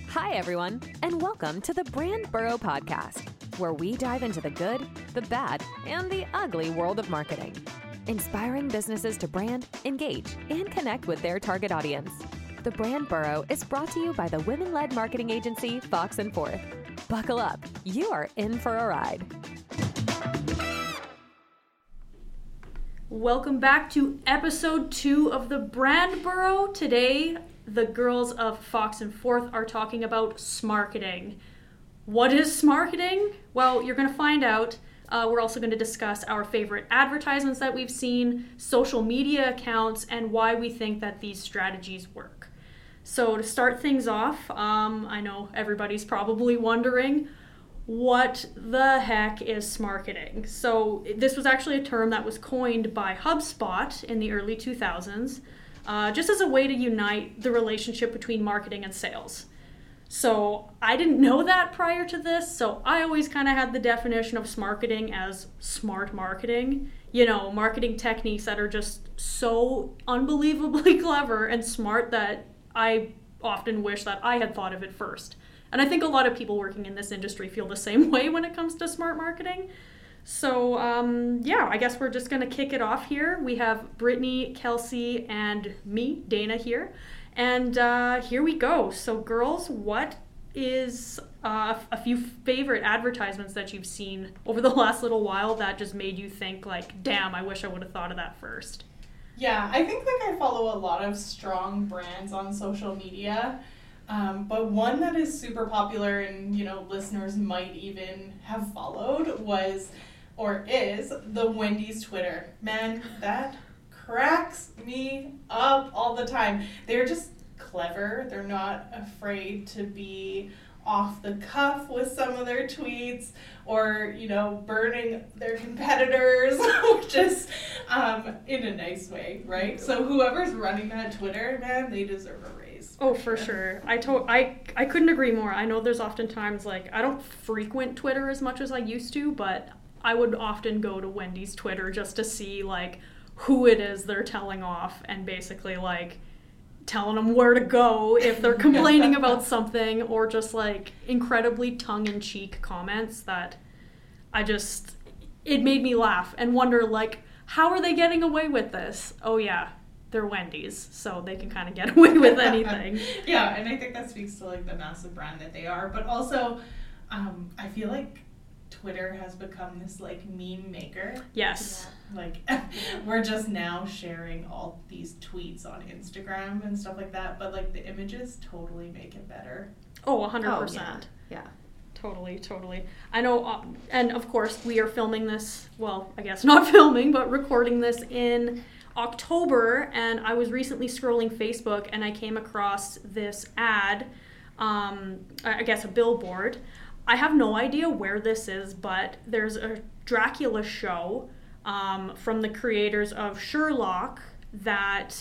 Hi, everyone, and welcome to the Brand Burrow Podcast, where we dive into the good, the bad, and the ugly world of marketing, inspiring businesses to brand, engage, and connect with their target audience. The Brand Burrow is brought to you by the women-led marketing agency Fox & Forth. Buckle up. You are in for a ride. Welcome back to episode 2 of the Brand Burrow. Today, the girls of Fox & Forth are talking about smarketing. What is smarketing? Well, you're going to find out. We're also going to discuss our favorite advertisements that we've seen, social media accounts, and why we think that these strategies work. So to start things off, I know everybody's probably wondering, what the heck is smarketing? So this was actually a term that was coined by HubSpot in the early 2000s, just as a way to unite the relationship between marketing and sales. So I didn't know that prior to this, so I always kind of had the definition of smarketing as smart marketing. You know, marketing techniques that are just so unbelievably clever and smart that I often wish that I had thought of it first. And I think a lot of people working in this industry feel the same way when it comes to smart marketing. So, I guess we're just going to kick it off here. We have Brittany, Kelsey, and me, Dana, here. And here we go. So, girls, what is a few favorite advertisements that you've seen over the last little while that just made you think, like, damn, I wish I would have thought of that first? Yeah, I think I follow a lot of strong brands on social media. But one that is super popular and, listeners might even have followed is the Wendy's Twitter. Man, that cracks me up all the time. They're just clever. They're not afraid to be off the cuff with some of their tweets or, burning their competitors, just in a nice way, right? So whoever's running that Twitter, man, they deserve a raise. Oh, for sure. I couldn't agree more. I know there's oftentimes, I don't frequent Twitter as much as I used to, but I would often go to Wendy's Twitter just to see, who it is they're telling off and basically, telling them where to go if they're complaining about something, or just, incredibly tongue-in-cheek comments that it made me laugh and wonder, how are they getting away with this? Oh, yeah. They're Wendy's, so they can kind of get away with anything. Yeah, and I think that speaks to the massive brand that they are. But also, I feel like Twitter has become this meme maker. Yes. Yeah. We're just now sharing all these tweets on Instagram and stuff like that, but the images totally make it better. Oh, 100%. Yeah. Totally. I know, and of course we are filming this, well, I guess not filming, but recording this in October, and I was recently scrolling Facebook and I came across this ad, I guess a billboard. I have no idea where this is, but there's a Dracula show from the creators of Sherlock that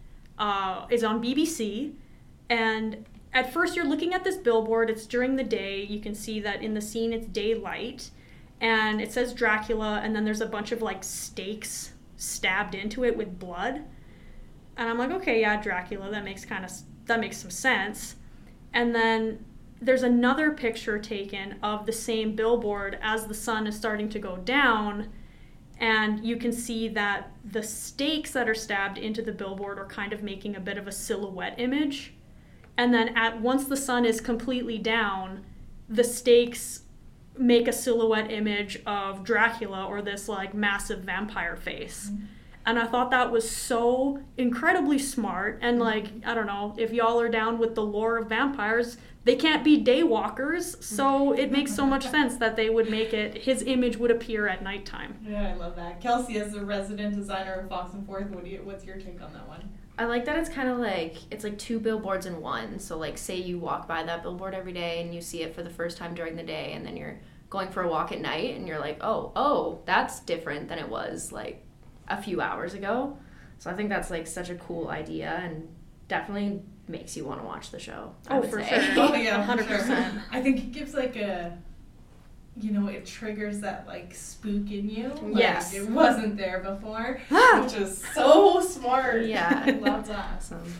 is on BBC, and at first you're looking at this billboard, it's during the day, you can see that in the scene it's daylight, and it says Dracula, and then there's a bunch of stakes stabbed into it with blood, and I'm like, okay, yeah, Dracula, that makes some sense. And then there's another picture taken of the same billboard as the sun is starting to go down, and you can see that the stakes that are stabbed into the billboard are kind of making a bit of a silhouette image, and then once the sun is completely down, the stakes make a silhouette image of Dracula, or this massive vampire face. Mm-hmm. And I thought that was so incredibly smart. And I don't know, if y'all are down with the lore of vampires, they can't be daywalkers, so it makes so much sense that they would make it, his image would appear at nighttime. Yeah, I love that. Kelsey, as the resident designer of Fox & Forth, what's your take on that one? I like that it's kind of it's 2 billboards in one. So say you walk by that billboard every day and you see it for the first time during the day, and then you're going for a walk at night and you're like, oh, that's different than it was a few hours ago. So I think that's such a cool idea, and definitely makes you want to watch the show. Oh, for sure. Oh, yeah, 100%. Sure. I think it gives it triggers that spook in you. Yes. It wasn't there before, which is so smart. Yeah, I love that. Awesome.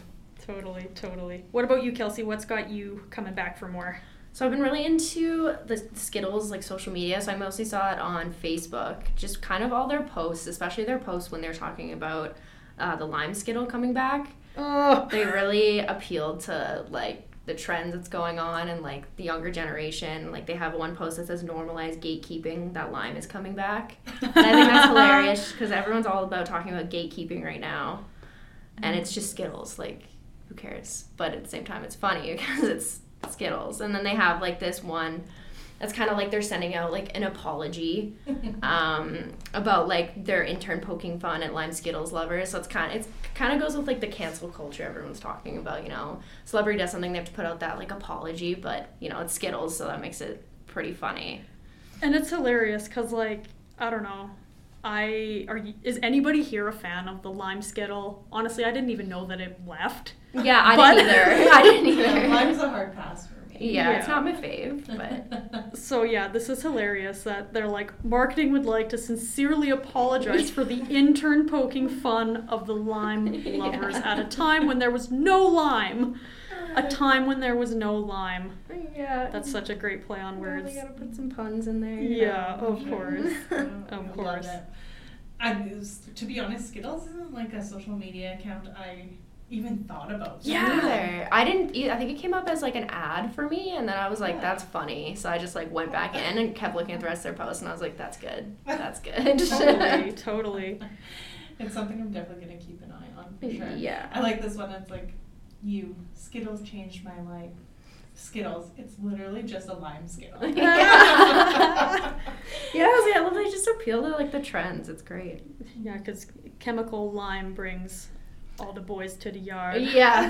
Totally. What about you, Kelsey? What's got you coming back for more? So I've been really into the Skittles, like social media. So I mostly saw it on Facebook. Just kind of all their posts, especially their posts when they're talking about the lime Skittle coming back. Oh. They really appealed to like the trends that's going on and like the younger generation. Like they have one post that says normalize gatekeeping, that lime is coming back. And I think that's hilarious because everyone's all about talking about gatekeeping right now. And it's just Skittles. Like, who cares? But at the same time, it's funny because it's Skittles. And then they have like this one that's kind of like they're sending out like an apology about like their intern poking fun at lime Skittles lovers. So it's kind of goes with like the cancel culture everyone's talking about. You know, celebrity does something, they have to put out that like apology, but you know it's Skittles, so that makes it pretty funny. And it's hilarious because like I don't know. Is anybody here a fan of the lime Skittle? Honestly, I didn't even know that it left. Yeah, I didn't either. Yeah, lime's a hard pass for me. Yeah, it's not my fave, but... So yeah, this is hilarious that they're like, marketing would like to sincerely apologize for the intern poking fun of the lime lovers at a time when there was no lime. A time when there was no lime. Yeah. That's such a great play on words. We gotta put some puns in there. Yeah, of course. Of course. To be honest, Skittles isn't like a social media account I even thought about. Yeah. I didn't. I think it came up as like an ad for me, and then I was like, "That's funny." So I just like went back in and kept looking at the rest of their posts, and I was like, "That's good. That's good." Totally. It's something I'm definitely gonna keep an eye on for sure. Yeah. I like this one. It's like, Skittles changed my life. Skittles. It's literally just a lime Skittle. Yeah, I love they just appeal to like the trends. It's great. Yeah, because chemical lime brings all the boys to the yard. Yeah.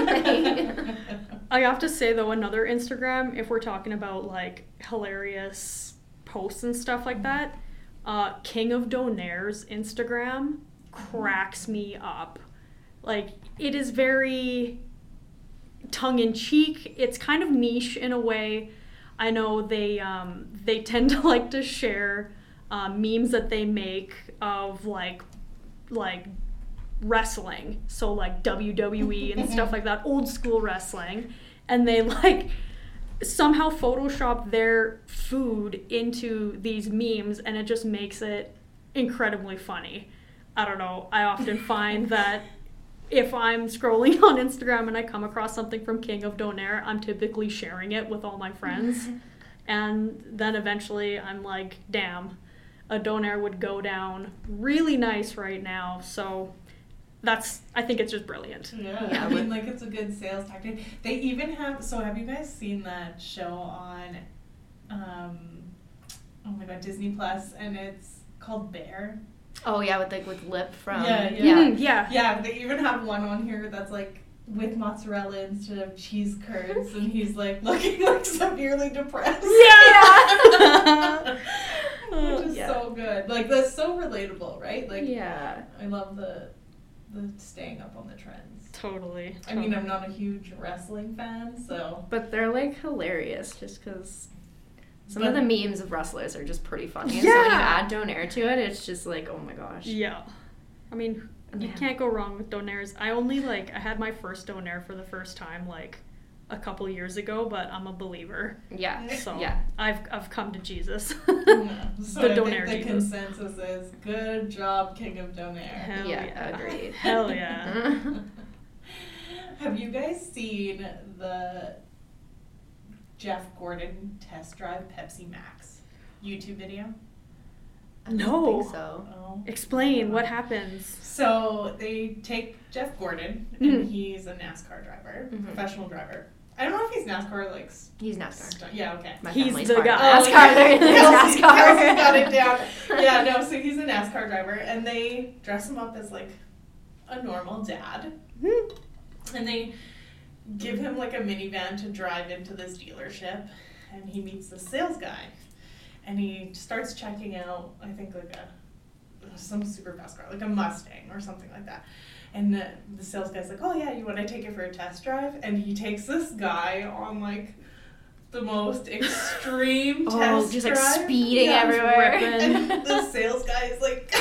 I have to say though, another Instagram, if we're talking about like hilarious posts and stuff like that, King of Donaire's Instagram cracks me up. Like, it is very tongue-in-cheek. It's kind of niche in a way. I know they tend to like to share memes that they make of like wrestling, so like WWE and stuff like that, old school wrestling, and they like somehow Photoshop their food into these memes, and it just makes it incredibly funny. I don't know. I often find that if I'm scrolling on Instagram and I come across something from King of Donaire, I'm typically sharing it with all my friends. And then eventually I'm like, damn, a Donaire would go down really nice right now. So I think it's just brilliant. Yeah, I mean, like, it's a good sales tactic. They even have you guys seen that show on, oh my god, Disney Plus, and it's called Bear? Oh yeah, with Lip from Yeah. They even have one on here that's like with mozzarella instead of cheese curds, and he's like looking like severely depressed. Yeah. Which is so good. Like, that's so relatable, right? Like, yeah. I love the staying up on the trends. Totally. I mean, I'm not a huge wrestling fan, so. But they're like hilarious just because some of the memes of wrestlers are just pretty funny. And Yeah. so when you add Donaire to it, it's just like, oh my gosh. Yeah. I mean, you can't go wrong with Donaire's. I had my first Donaire for the first time like a couple years ago, but I'm a believer. Yeah. So yeah. I've come to Jesus. So The I Donaire think the Jesus. consensus is good job, King of Donaire. Hell Yeah, agreed. Hell yeah. Have you guys seen the Jeff Gordon test drive Pepsi Max YouTube video? I don't No. think so. Oh. Explain what happens. So they take Jeff Gordon, and he's a NASCAR driver, professional driver. I don't know if he's NASCAR, like... He's NASCAR. Yeah, okay. My He's family's the part of guy. NASCAR. They're into Kelsey's NASCAR. got it down. Yeah, no, so he's a NASCAR driver, and they dress him up as, like, a normal dad. And they give him, like, a minivan to drive into this dealership, and he meets the sales guy. And he starts checking out, I think, like some super fast car, like a Mustang or something like that. And the sales guy's like, oh yeah, you want to take it for a test drive? And he takes this guy on like the most extreme test just drive. like speeding everywhere. And the sales guy is like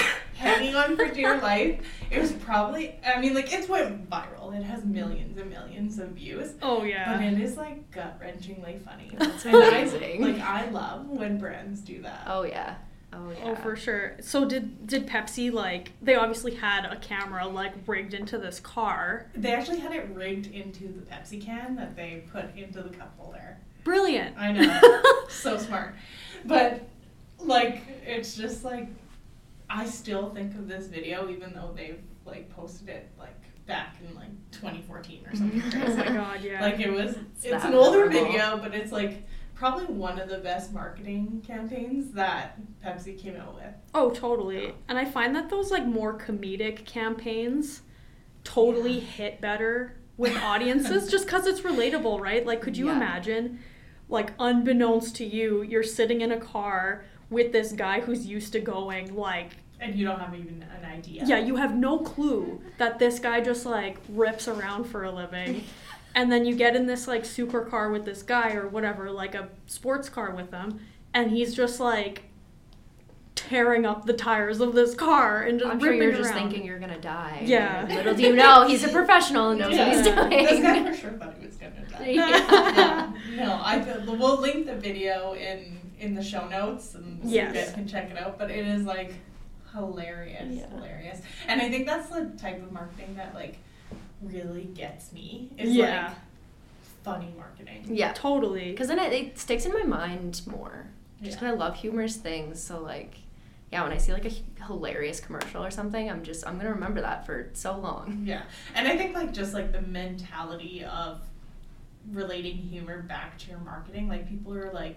hanging on for dear life. It was probably, I mean, like, it's went viral. It has millions and millions of views. Oh, yeah. But it is, like, gut-wrenchingly funny. That's And amazing. I love when brands do that. Oh, yeah. Oh, yeah. Oh, for sure. So did Pepsi, like, they obviously had a camera, like, rigged into this car. They actually had it rigged into the Pepsi can that they put into the cup holder. Brilliant. I know. So smart. But, like, it's just, like, I still think of this video, even though they've, like, posted it, like, back in, like, 2014 or something crazy. Oh, my God, yeah. Like, it's that an older memorable. video, but it's, like, probably one of the best marketing campaigns that Pepsi came out with. Oh, totally. And I find that those, like, more comedic campaigns totally hit better with audiences just because it's relatable, right? Like, could you Yeah. imagine, like, unbeknownst to you, you're sitting in a car with this guy who's used to going, like, And you don't have even an idea. yeah, you have no clue that this guy just, like, rips around for a living. And then you get in this, like, supercar with this guy or whatever, like a sports car with him, and he's just, like, tearing up the tires of this car and just I'm sure ripping you're just around. thinking you're gonna die. Yeah. Little do you know, he's a professional and knows what he's doing. This guy for sure thought he was gonna die. Yeah. No, we'll link the video in the show notes and so Yes. you guys can check it out. But it is like hilarious. And I think that's the type of marketing that like really gets me. Is Yeah. like funny marketing. Yeah. Totally. Because then it sticks in my mind more. Just Yeah. because I love humorous things, so like, yeah, when I see like a hilarious commercial or something, I'm gonna remember that for so long. Yeah. And I think like just like the mentality of relating humor back to your marketing, like people are like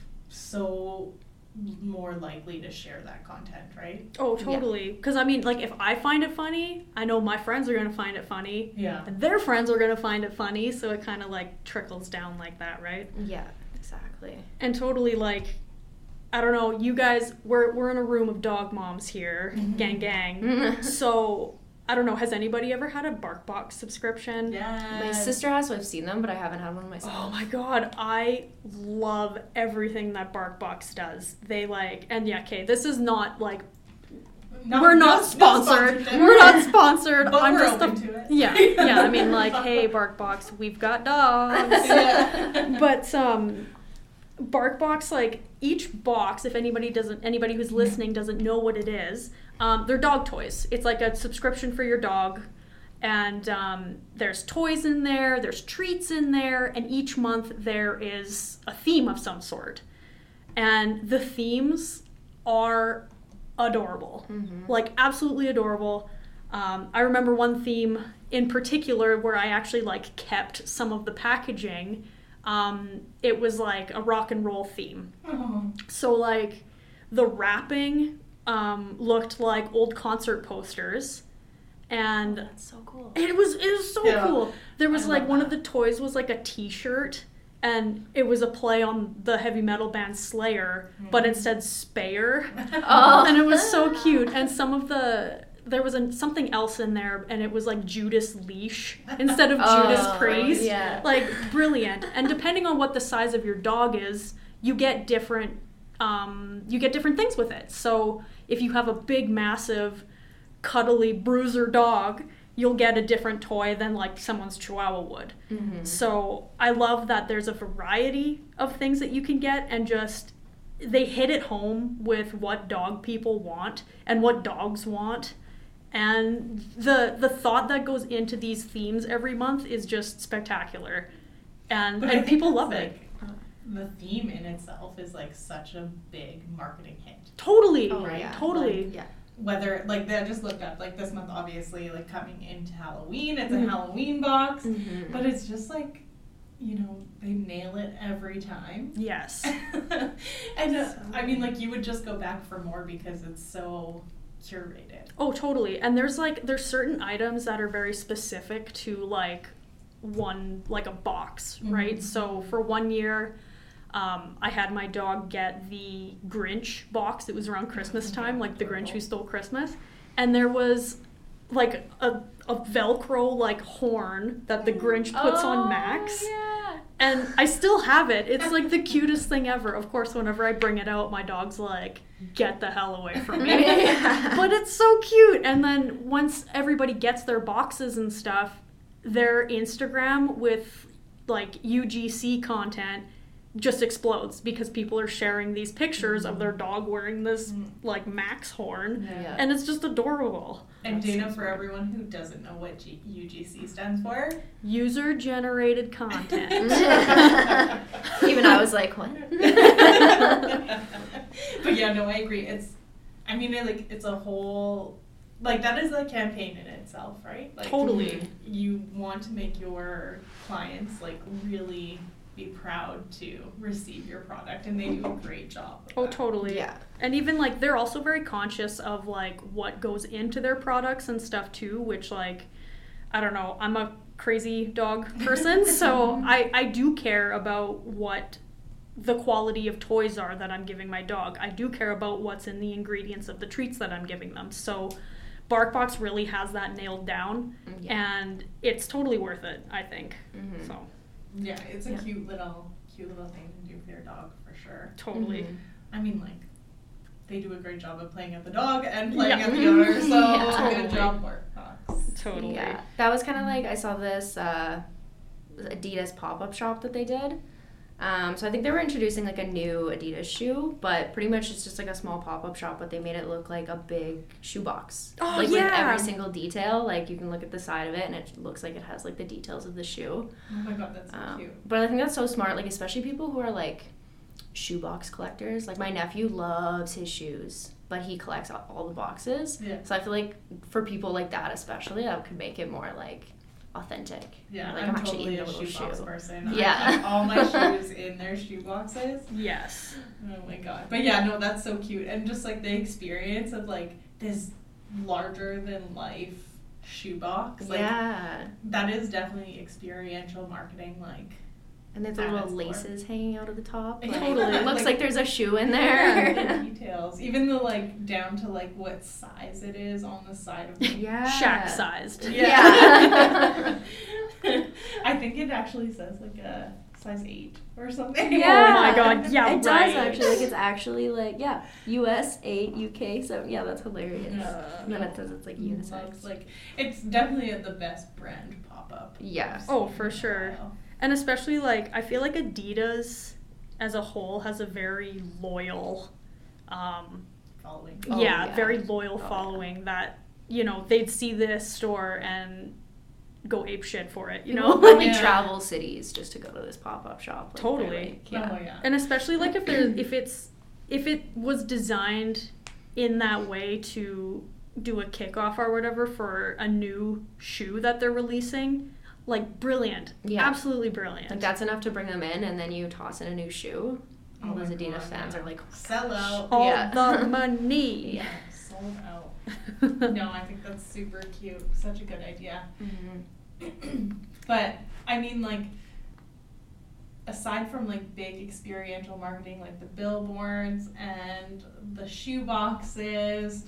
so more likely to share that content, right? Oh, totally. Because, I mean, like, if I find it funny, I know my friends are going to find it funny. Yeah. And their friends are going to find it funny, so it kind of, like, trickles down like that, right? Yeah, exactly. And totally, like, I don't know, you guys, we're in a room of dog moms here, gang. So, I don't know, has anybody ever had a BarkBox subscription? Yeah. My sister has, so I've seen them, but I haven't had one myself. Oh my god, I love everything that BarkBox does. They like, and yeah, okay, this is not like, we're not sponsored. We're not sponsored. But I'm we're just open to it. Yeah, I mean, like, hey, BarkBox, we've got dogs. Yeah. But BarkBox, like, each box, if anybody who's listening doesn't know what it is, they're dog toys. It's like a subscription for your dog, and there's toys in there, there's treats in there, and each month there is a theme of some sort. And the themes are adorable. Like, absolutely adorable. I remember one theme in particular where I actually, like, kept some of the packaging. It was like a rock and roll theme. Oh. So, like, the wrapping looked like old concert posters, and That's so cool. it was so Yeah. cool. There was I like love one that. of the toys was like a T-shirt, and it was a play on the heavy metal band Slayer, but it said Spayer, Oh. and it was so cute. And there was something else in there, and it was like Judas Leash instead of Judas Priest. Yeah. Like, brilliant. And depending on what the size of your dog is, you get different things with it. So if you have a big, massive, cuddly bruiser dog, you'll get a different toy than like someone's Chihuahua would. So I love that there's a variety of things that you can get, and just they hit it home with what dog people want and what dogs want. And the thought that goes into these themes every month is just spectacular. And But I think people it's, love it. like, the theme in itself is like such a big marketing hit. Totally. Oh, Right? yeah. Totally. Like, yeah. Whether like they just looked up like this month, obviously like coming into Halloween, it's a Halloween box, but it's just like, you know, they nail it every time. Yes. And I mean, like, you would just go back for more because it's so curated. Oh, totally. And there's certain items that are very specific to like a box, right? So for 1 year, I had my dog get the Grinch box. It was around Christmas time, like the Grinch who stole Christmas. And there was like a Velcro like horn that the Grinch puts on Max. Yeah. And I still have it. It's like the cutest thing ever. Of course, whenever I bring it out, my dog's like, get the hell away from me. But it's so cute. And then once everybody gets their boxes and stuff, their Instagram with like UGC content just explodes because people are sharing these pictures of their dog wearing this like Max horn. Yeah. And it's just adorable. And Dana, for everyone who doesn't know what UGC stands for, User generated content. Even I was like, what? but yeah, no, I agree. It's a whole, like, that is a campaign in itself, right? Like, Totally. You want to make your clients like really be proud to receive your product, and they do a great job of Oh, that. totally. Yeah. And even like they're also very conscious of like what goes into their products and stuff too, which like I don't know, I'm a crazy dog person, so I do care about what the quality of toys are that I'm giving my dog. I do care about what's in the ingredients of the treats that I'm giving them. So BarkBox really has that nailed down, and it's totally worth it, I think. So Yeah, it's a cute little thing to do for your dog, for sure. totally. I mean, like, they do a great job of playing at the dog and playing at the owner, so Totally. good job, BarkBox. Totally. Yeah, that was kind of like, I saw this Adidas pop-up shop that they did. So I think they were introducing like a new Adidas shoe, but pretty much it's just like a small pop-up shop, but they made it look like a big shoebox. Oh, like yeah. with every single detail, like you can look at the side of it and it looks like it has like the details of the shoe. Oh my god, that's so cute. But I think that's so smart, like especially people who are like shoebox collectors. Like my nephew loves his shoes, but he collects all the boxes. Yeah. So I feel like for people like that especially, that could make it more like authentic. Yeah, Like I'm actually totally in a the little shoebox shoe. person. Yeah. I keep all my shoes in their shoe boxes. Yes. Oh my god. But yeah, no, that's so cute. And just like the experience of like this larger than life shoebox. Like, Yeah. that is definitely experiential marketing, like. And there's the At little its core. laces hanging out of the top. Like, Totally. It looks like there's a shoe in Yeah, there. the details. Even the like down to like what size it is on the side of the Yeah. Shack sized. Yeah. I think it actually says like a size 8 or something. Yeah. Oh my god, yeah, It right. does actually. Like it's actually like, yeah, US 8, UK 7. Yeah, that's hilarious. And then it says it's like unisex. Looks like it's definitely the best brand pop up. Yeah. Oh, for sure. And especially like I feel like Adidas as a whole has a very loyal Following. Oh, yeah, yeah. very loyal Oh, yeah. following that, you know, they'd see this store and go ape shit for it, you People know? probably Yeah. travel cities just to go to this pop-up shop. Like, Totally. they're like, yeah. Oh yeah. And especially like if it was designed in that way to do a kickoff or whatever for a new shoe that they're releasing, like brilliant. Yeah. Absolutely brilliant. Like that's enough to bring them in, and then you toss in a new shoe. All Oh those my Adidas God, fans yeah. are like, Sell out. All Yeah. the money. yeah. Sold out. No, I think that's super cute. Such a good idea. Mm-hmm. But I mean, like, aside from like big experiential marketing, like the billboards and the shoe boxes,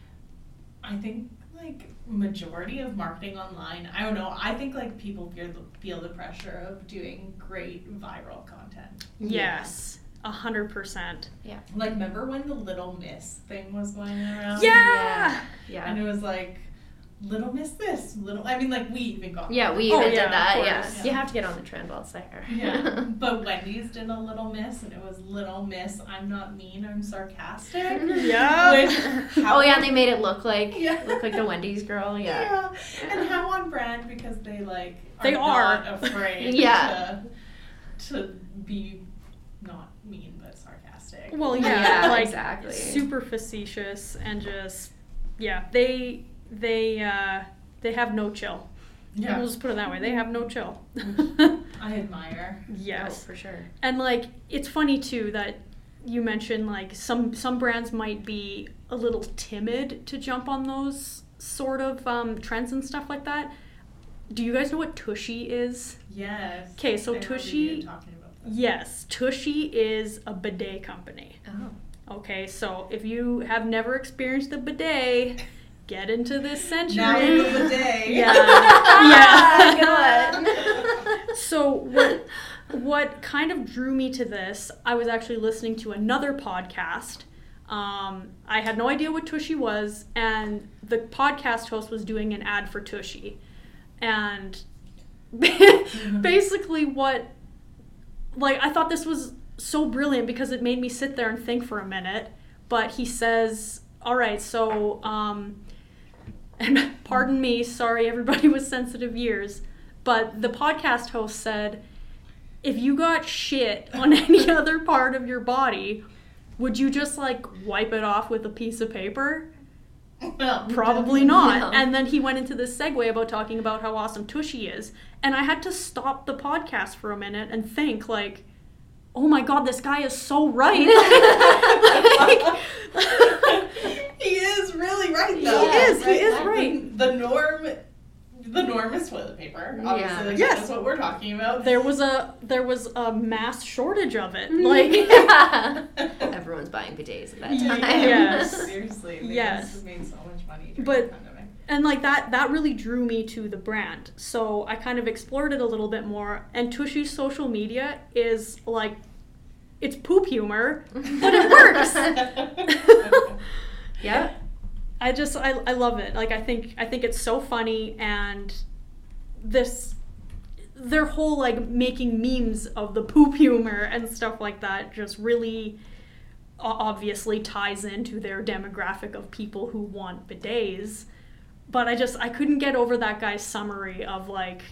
I think like majority of marketing online, I don't know, I think like people feel the pressure of doing great viral content. Yes. 100%. Like, remember when the Little Miss thing was going around? Yeah. Yeah. And it was like, Little Miss this, I mean, like, we even got Yeah, we Oh, even yeah, did that. of Yeah. course. You have to get on the trend while it's there. Yeah, but Wendy's did a Little Miss, and it was Little Miss, I'm not mean, I'm sarcastic. Yeah. Which, Oh yeah, and they made it look like Yeah. the Wendy's girl. Yeah. And how on brand, because they like They are. not afraid Yeah. to be not mean but sarcastic. Well, yeah, like exactly. super facetious and just they have no chill. Yeah, We'll just put it that way. They have no chill. I admire. Yes. Oh, for sure. And like it's funny too that you mentioned like some brands might be a little timid to jump on those sort of trends and stuff like that. Do you guys know what Tushy is? Yes. Okay, so I remember Tushy- you talking about this. Yes, Tushy is a bidet company. Oh. Okay, so if you have never experienced a bidet, get into this century. Now is the day. Yeah. Yeah. Good one. So what kind of drew me to this, I was actually listening to another podcast. I had no idea what Tushy was, and the podcast host was doing an ad for Tushy. And basically I thought this was so brilliant because it made me sit there and think for a minute. But he says, all right, so, and pardon me, sorry everybody with sensitive ears, but the podcast host said, if you got shit on any other part of your body, would you just wipe it off with a piece of paper? Well, Probably not. No. And then he went into this segue about talking about how awesome Tushy is. And I had to stop the podcast for a minute and think, oh my God, this guy is so right. He is really right, though. He is right. The norm is toilet paper. Obviously, Yes. that's what we're talking about. There was a mass shortage of it. Everyone's buying bidets at that time. Yes. Seriously. They Yes. must have made so much money during But- the pandemic. And that really drew me to the brand. So I kind of explored it a little bit more. And Tushy's social media is it's poop humor, but it works. Yeah. I love it. I think it's so funny, and their whole making memes of the poop humor and stuff like that just really obviously ties into their demographic of people who want bidets. But I couldn't get over that guy's summary of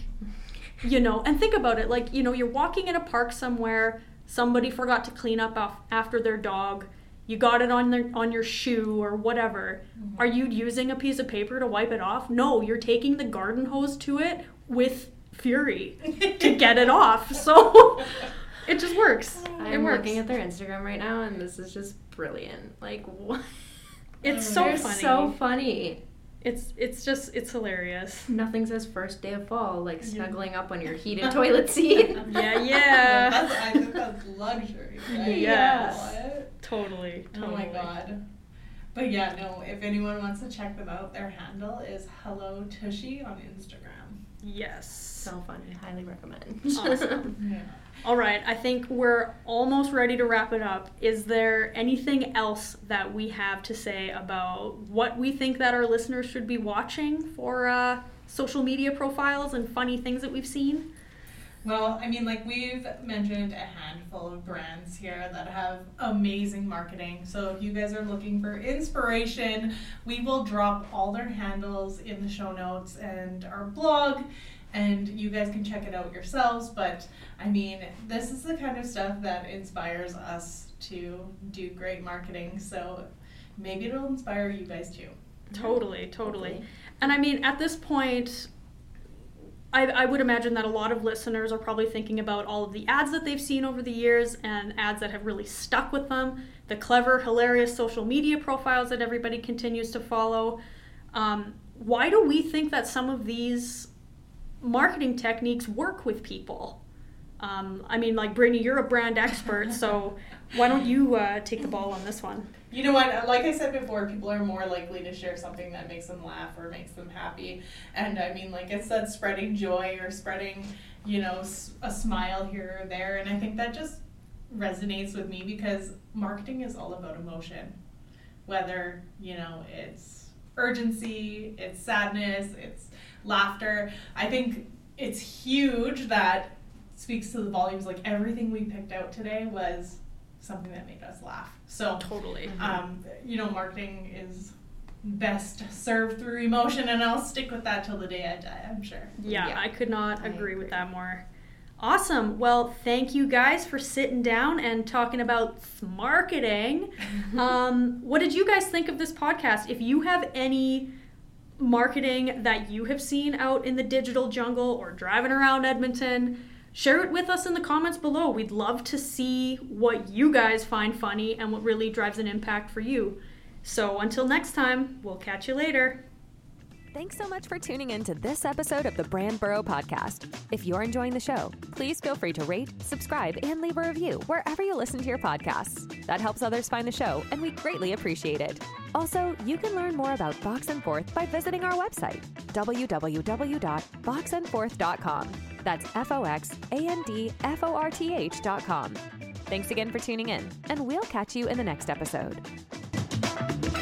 and think about it, you're walking in a park somewhere, somebody forgot to clean up after their dog, you got it on your shoe or whatever. Mm-hmm. Are you using a piece of paper to wipe it off? No, you're taking the garden hose to it with fury to get it off. So it just works. I'm looking at their Instagram right now, and this is just brilliant. What? It's so They're funny. so funny. It's hilarious. Nothing says first day of fall like snuggling up on your heated toilet seat. Yeah. I think that's luxury, right? Yes. What? Totally. Oh my God. But yeah, no, if anyone wants to check them out, their handle is Hello Tushy on Instagram. Yes. So funny. Highly recommend. Awesome. Yeah. All right, I think we're almost ready to wrap it up. Is there anything else that we have to say about what we think that our listeners should be watching for social media profiles and funny things that we've seen? Well, I mean, we've mentioned a handful of brands here that have amazing marketing. So if you guys are looking for inspiration, we will drop all their handles in the show notes and our blog, and you guys can check it out yourselves. But I mean, this is the kind of stuff that inspires us to do great marketing. So maybe it'll inspire you guys too. Totally. And I mean, at this point, I would imagine that a lot of listeners are probably thinking about all of the ads that they've seen over the years and ads that have really stuck with them, the clever, hilarious social media profiles that everybody continues to follow. Why do we think that some of these marketing techniques work with people? I mean, Brittany, you're a brand expert, so why don't you take the ball on this one? You know what, like I said before, people are more likely to share something that makes them laugh or makes them happy. And I mean, like I said, spreading joy or spreading, a smile here or there. And I think that just resonates with me because marketing is all about emotion. Whether, it's urgency, it's sadness, it's laughter. I think it's huge that speaks to the volumes. Everything we picked out today was something that made us laugh. So Totally. Marketing is best served through emotion, and I'll stick with that till the day I die, I'm sure. Yeah, I could not agree with that more. Awesome. Well, thank you guys for sitting down and talking about marketing. What did you guys think of this podcast? If you have any marketing that you have seen out in the digital jungle or driving around Edmonton, share it with us in the comments below. We'd love to see what you guys find funny and what really drives an impact for you. So until next time, we'll catch you later. Thanks so much for tuning in to this episode of the Brand Burrow Podcast. If you're enjoying the show, please feel free to rate, subscribe, and leave a review wherever you listen to your podcasts. That helps others find the show, and we greatly appreciate it. Also, you can learn more about Box and Forth by visiting our website, www.boxandforth.com. That's FOXANDFORTH.com. Thanks again for tuning in, and we'll catch you in the next episode.